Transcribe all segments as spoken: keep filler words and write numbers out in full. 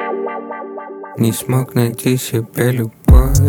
Не смог найти себе любовь.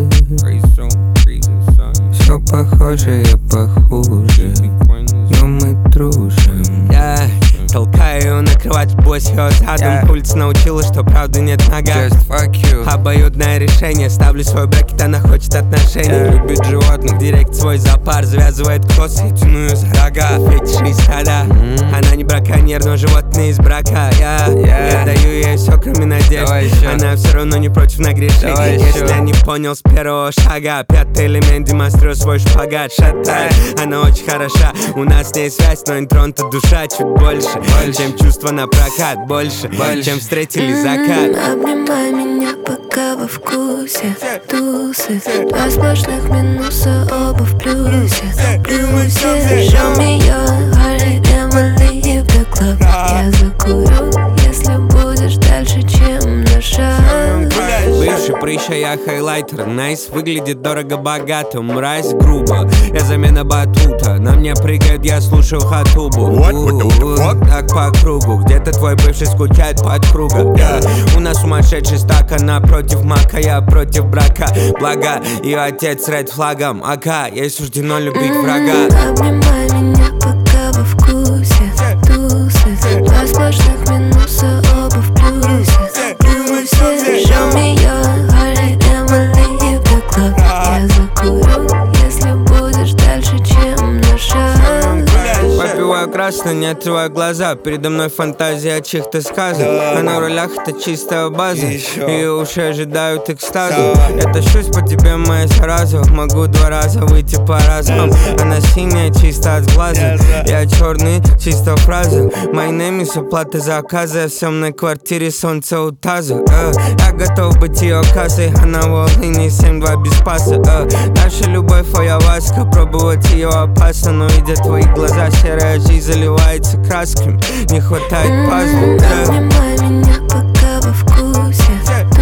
Все похоже, я похуже, но мы дружим. Yeah. Толкаю на кровать босс ее задом. yeah. Улица научила, что правды нет в ногах. Just fuck you. Обоюдное решение. Ставлю свой брекет, она хочет отношений. yeah. Любит животных. Директ свой зоопар. Завязывает косы, тяну ее за рога. Фетиши и стада. mm-hmm. Она не браконьер, но животные из брака. yeah. Yeah. Я даю ей все, кроме надежд. Она все равно не против нагрешить. Если я не понял с первого шага. Пятый элемент, демонстрирую свой шпагат. Шатай, yeah. Она очень хороша. У нас с ней связь, но интронта душа чуть больше. Больше. Чем чувства на прокат, больше, больше. Чем встретили закат. mm-hmm. Обнимай меня, пока во вкусе тусы. Два сплошных минуса, оба в плюсе. Плюсе, show me your heart and we'll leave the club. Я закурю, если будешь дальше, чем на шаг. Бывший прыща, я хайлайтер. Найс, выглядит дорого-богато. Мразь, грубо, я замена батута. На мне прыгает, я слушаю хатубу. Так по кругу, где-то твой бывший скучает под кругом. yeah. У нас сумасшедший стак, она против мака, я против брака. Благо, ее отец с ред флагом. Ака, ей суждено любить врага. Обнимай меня, пока во вкусе тусы. Два сплошных минуса, оба в плюсе. Плюсе, show me your heart and we'll leave the club. Я закурю, если будешь дальше, чем на шаг. Попиваю красный, не открываю глаза. Передо мной фантазия о чьих-то сказах. А на рулях это чистая база. Ее уши ожидают экстаза. Я тащусь по тебе, моя зараза. Могу два раза выйти по разам. Она синяя, чисто от глаза. Я черный, чисто фраза. My name is оплата заказа. Я в съемной квартире, солнце у таза. uh. Я готов быть ее кассой. Она в Волыне, семь два без паса. uh. Наша любовь, ayahuasca. Пробовать ее опасно, но видя твои глаза, серая жизнь заливается красками. Не хватает пазла. Обнимай меня, пока во вкусе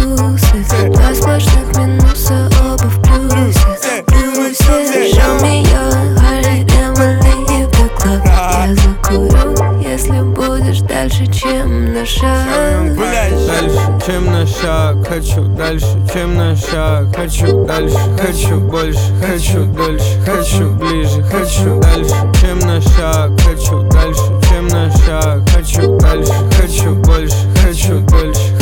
тусы. Два сплошных минуса, оба в плюсе. Плюсе, show me your heart and we'll leave the club. Я закурю, если будешь дальше, чем на шаг. Дальше, чем на шаг. Хочу дальше, чем на шаг. Хочу дальше, хочу больше. Хочу дальше, хочу ближе. Хочу дальше, чем на шаг. Хочу дальше, чем на шаг. Хочу дальше, хочу больше. Хочу больше.